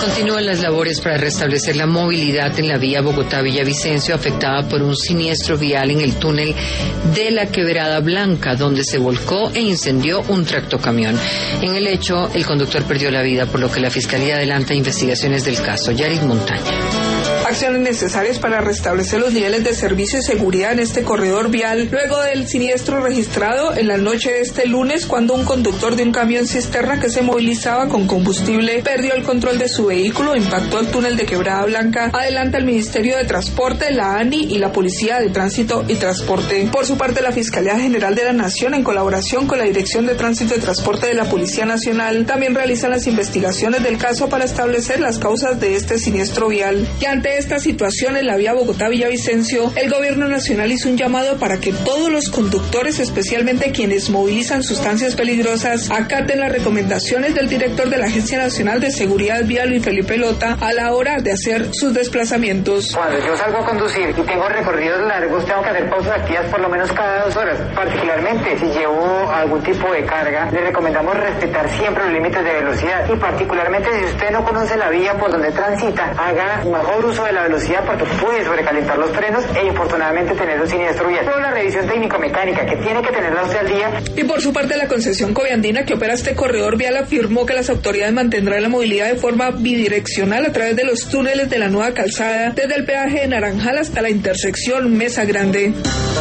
Continúan las labores para restablecer la movilidad en la vía Bogotá-Villavicencio, afectada por un siniestro vial en el túnel de la Quebrada Blanca, donde se volcó e incendió un tractocamión. En el hecho, el conductor perdió la vida, por lo que la Fiscalía adelanta investigaciones del caso. Yarit Montaña. Acciones necesarias para restablecer los niveles de servicio y seguridad en este corredor vial, luego del siniestro registrado en la noche de este lunes, cuando un conductor de un camión cisterna que se movilizaba con combustible perdió el control de su vehículo e impactó el túnel de Quebrada Blanca. Adelanta el Ministerio de Transporte, la ANI y la Policía de Tránsito y Transporte. Por su parte, la Fiscalía General de la Nación, en colaboración con la Dirección de Tránsito y Transporte de la Policía Nacional, también realizan las investigaciones del caso para establecer las causas de este siniestro vial. Y ante esta situación en la vía Bogotá-Villavicencio, el Gobierno Nacional hizo un llamado para que todos los conductores, especialmente quienes movilizan sustancias peligrosas, acaten las recomendaciones del director de la Agencia Nacional de Seguridad Vial, Luis Felipe Lota, a la hora de hacer sus desplazamientos. Cuando yo salgo a conducir y tengo recorridos largos, tengo que hacer pausas activas por lo menos cada 2 horas. Particularmente si llevo algún tipo de carga, le recomendamos respetar siempre los límites de velocidad, y particularmente si usted no conoce la vía por donde transita, haga mejor uso de la velocidad, porque puede sobrecalentar los frenos e infortunadamente tener un siniestro vial. Toda la revisión técnico-mecánica que tiene que tenerla usted al día. Y por su parte, la concesión Coviandina, que opera este corredor vial, afirmó que las autoridades mantendrán la movilidad de forma bidireccional a través de los túneles de la nueva calzada, desde el peaje de Naranjal hasta la intersección Mesa Grande.